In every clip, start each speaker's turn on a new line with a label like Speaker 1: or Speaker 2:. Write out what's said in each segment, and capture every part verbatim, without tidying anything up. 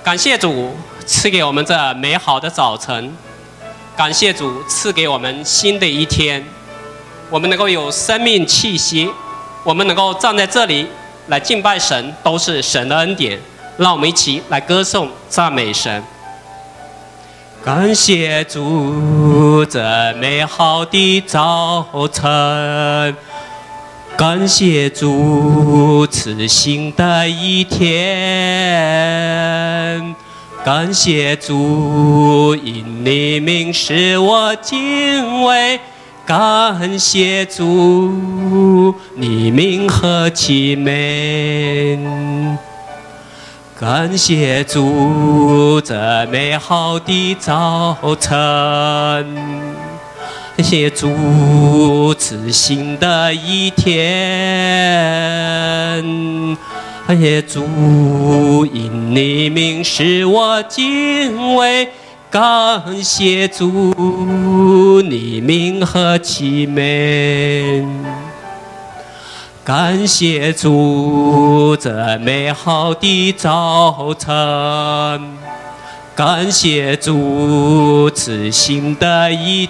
Speaker 1: 感谢主赐给我们这美好的早晨，感谢主赐给我们新的一天，我们能够有生命气息，我们能够站在这里来敬拜神，都是神的恩典。让我们一起来歌颂赞美神。感谢主这美好的早晨，感谢主赐新的一天，感谢主因你名使我敬畏，感谢主你名何其美，感谢主这美好的早晨，感谢主赐新的一天，感谢主因你名使我敬畏，感谢主你名何其美，感谢主这美好的早晨，感谢主赐新的一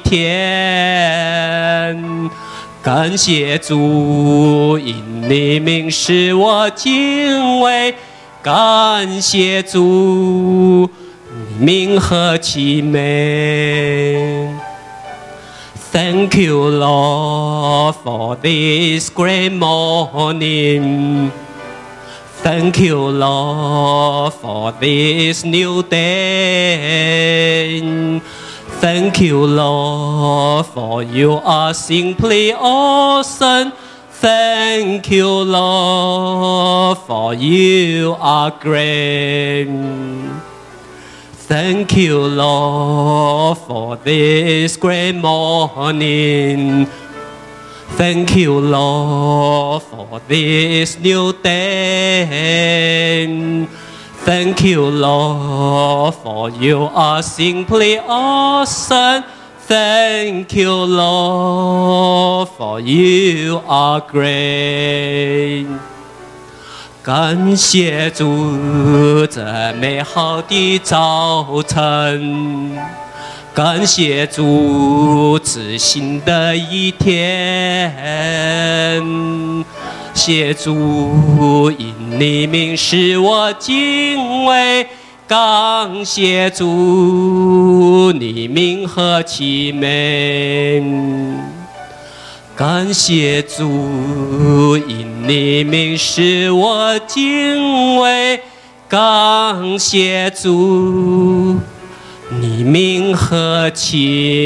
Speaker 1: 天，感谢主因你名使我敬畏，感谢主你名何其美。Thank you, Lord, for this great morning. Thank you, Lord, for this new day. Thank you, Lord, for you are simply awesome. Thank you, Lord, for you are great. Thank you, Lord, for this great morning. Thank you, Lord, for this new day. Thank you, Lord, for you are simply awesome. Thank you, Lord, for you are great. 感谢主这美好的早晨，感谢主赐新的一天，谢主因你名使我敬畏，感谢主你名何其美，感谢主因你名使我敬畏，感谢主你名何其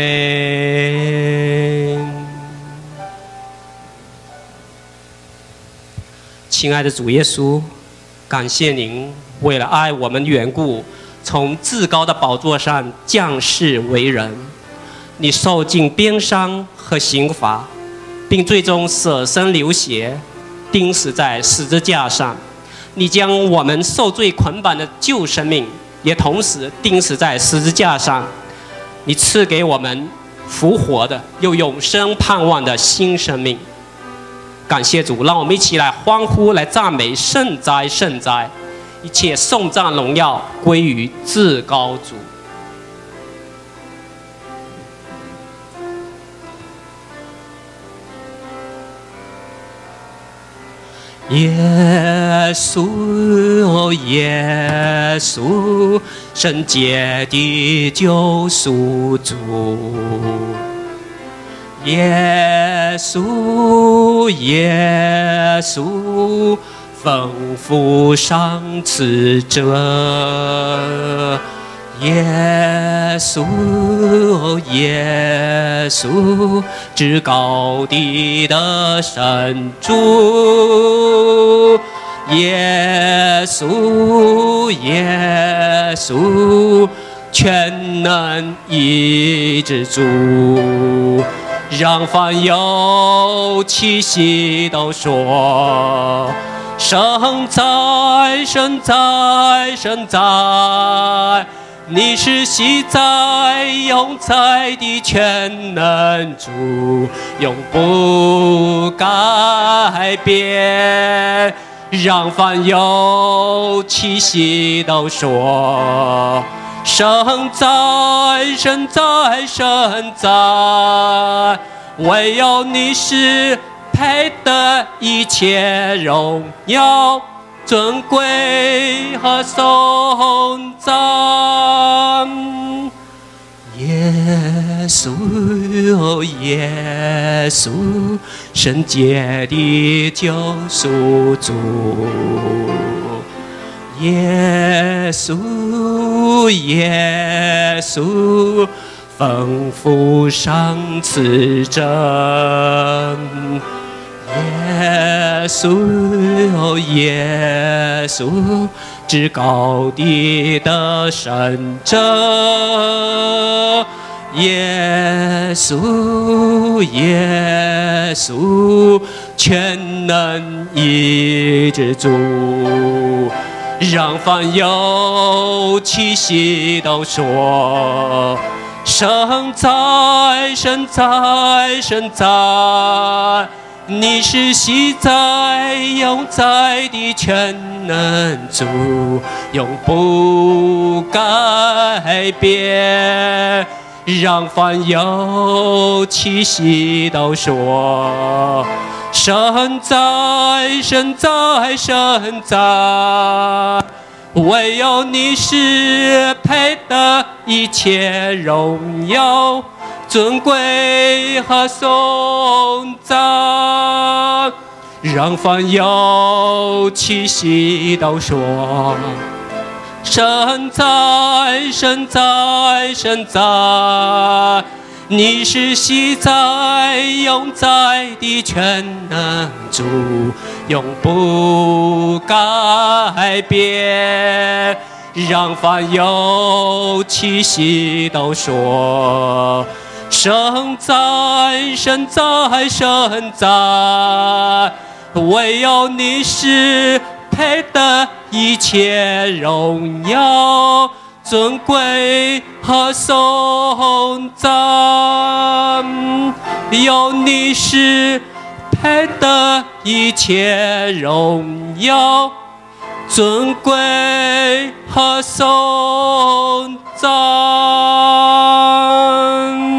Speaker 1: 美。亲爱的主耶稣，感谢您为了爱我们缘故，从至高的宝座上降世为人，你受尽鞭伤和刑罚，并最终舍身流血，钉死在十字架上。你将我们受罪捆绑的旧生命，也同时钉死在十字架上。你赐给我们复活的又永生盼望的新生命。感谢主，让我们一起来欢呼，来赞美圣哉圣哉，一切颂赞荣耀归于至高主。耶稣，耶稣，圣洁的救赎主。耶稣，耶稣，丰富赏赐者。耶稣，耶稣，至高地的神主。耶稣，耶稣，全能医治主，让凡有气息都说：圣哉，圣哉，圣哉！你是昔在永在的全能主，永不改变。 让凡有气息都说：神在，神在，神在，唯有你是配得一切荣耀、尊贵和颂赞。耶稣，耶稣，圣洁的救赎主。耶稣，耶稣，丰富赏赐真。耶稣，耶稣，至高的的神者。耶稣，耶稣，全能医治主。让凡有气息都说：神在，神在，神在，你是昔在永在的全能主，永不改变。让凡有气息都说：神在，神在，神在，唯有你是配得一切荣耀、尊贵和颂赞。让凡有气息都说：神在，神在，神在，你是昔在永在的全能主，永不改变。让凡有气息都说：神在，神在，神在，唯有你是配得一切荣耀、尊贵和颂赞。有你是配得一切荣耀、尊贵和颂赞。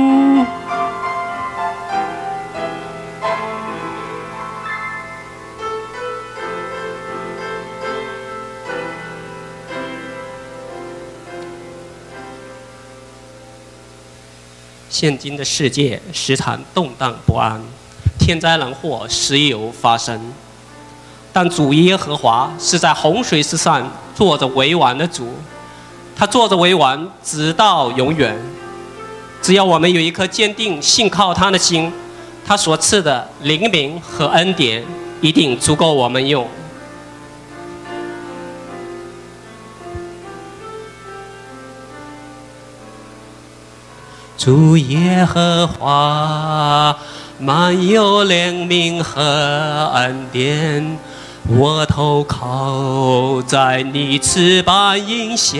Speaker 1: 现今的世界时常动荡不安，天灾人祸时有发生。但主耶和华是在洪水之上坐着为王的主，他坐着为王直到永远。只要我们有一颗坚定信靠他的心，他所赐的灵敏和恩典一定足够我们用。主耶和华满有怜悯和恩典，我投靠在你翅膀荫下。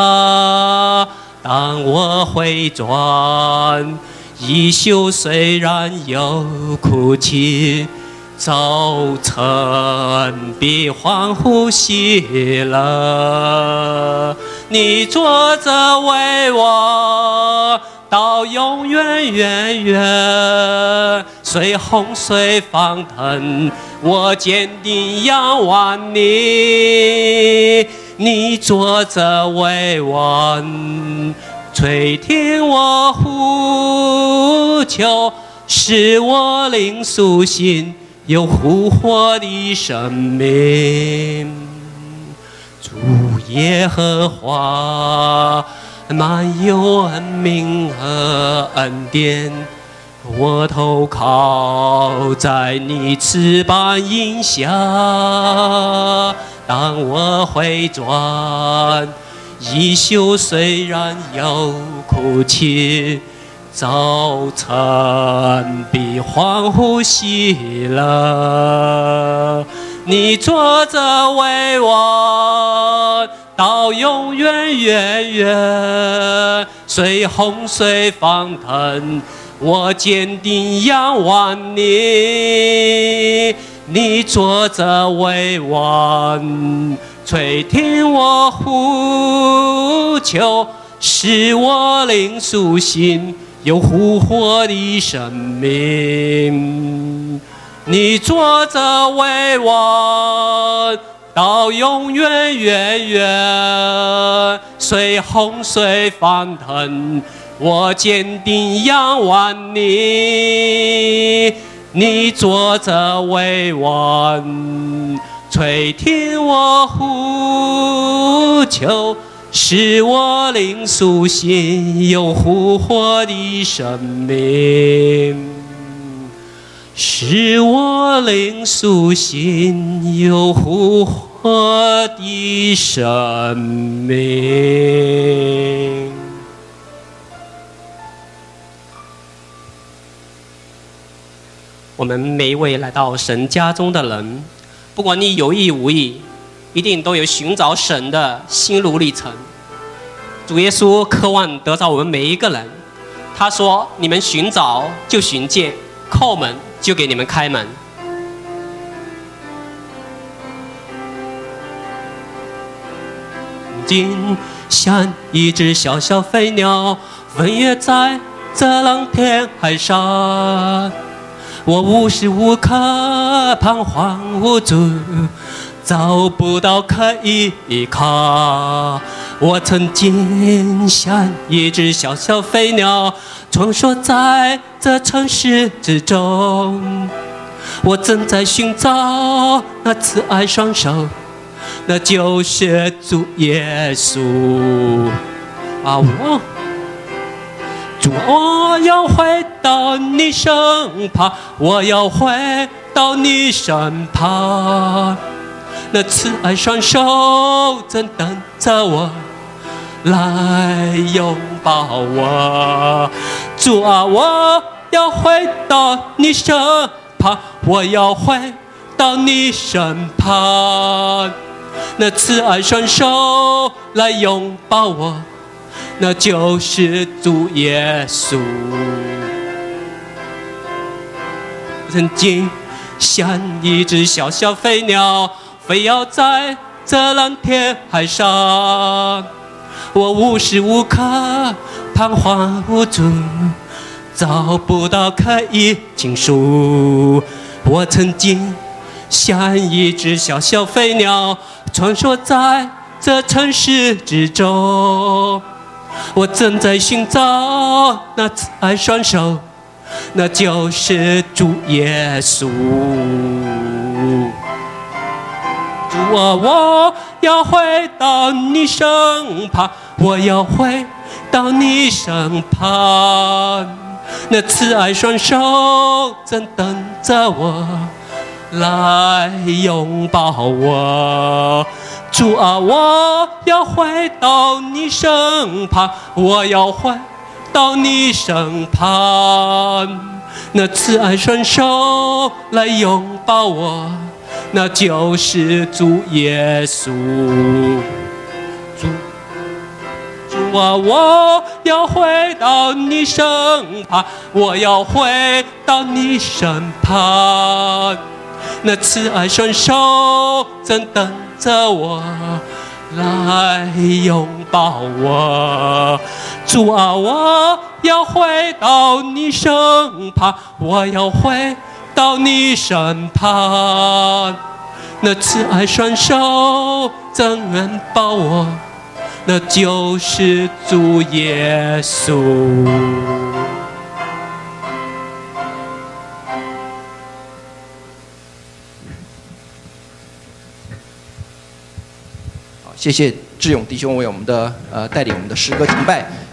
Speaker 1: 当我回转，衣袖虽然有哭泣，早晨必欢呼喜乐。你坐着为我到永远远远，随洪水翻腾，我坚定仰望你。你坐着为王，垂听我呼求，使我灵苏醒，有复活的生命。主耶和华满有恩明和恩典，我投靠在你翅膀荫下。当我回转，衣袖虽然有哭泣，早晨必欢呼喜乐。你坐着为我到永远远远，随洪水翻腾，我坚定仰望你。 你坐着为王，垂听我呼求，使我灵苏醒，有复活的生命。你坐着为王，到永远远远，随洪水翻腾，我坚定仰望你。你坐着为王，垂听我呼求，使我灵苏醒，有复活的生命。使我灵苏醒，有复活的生命。我们每一位来到神家中的人，不管你有意无意，一定都有寻找神的心路历程。主耶稣渴望得到我们每一个人，他说：“你们寻找就寻见，叩门就给你们开门。”今像一只小小飞鸟，飞跃在这蓝天海上。我无时无刻彷徨无助，找不到可以依靠。我曾经像一只小小飞鸟，穿梭在这城市之中。我正在寻找那慈爱双手，那就是主耶稣啊！我主，我要回到你身旁，我要回到你身旁。那慈爱双手正等着我来拥抱我。主啊，我要回到你身旁，我要回到你身旁。那慈爱双手来拥抱我，那就是主耶稣。曾经像一只小小飞鸟，飞摇在这蓝天海上。我无时无刻彷徨无助，找不到可以倾诉。我曾经像一只小小飞鸟，穿梭在这城市之中。我正在寻找那慈爱双手，那就是主耶稣。主啊，我要回到你身旁，我要回到你身旁。那慈爱双手正等着我来拥抱我。主啊，我要回到你身旁，我要回到你身旁。那慈爱双手来拥抱我，那就是主耶稣。主，主啊，我要回到你身旁，我要回到你身旁。那慈爱双手正等着我来拥抱我。主啊，我要回到你身旁，我要回到你身旁。那慈爱双手正拥抱我，那就是主耶稣。
Speaker 2: 谢谢志勇弟兄为我们的呃带领我们的诗歌敬拜。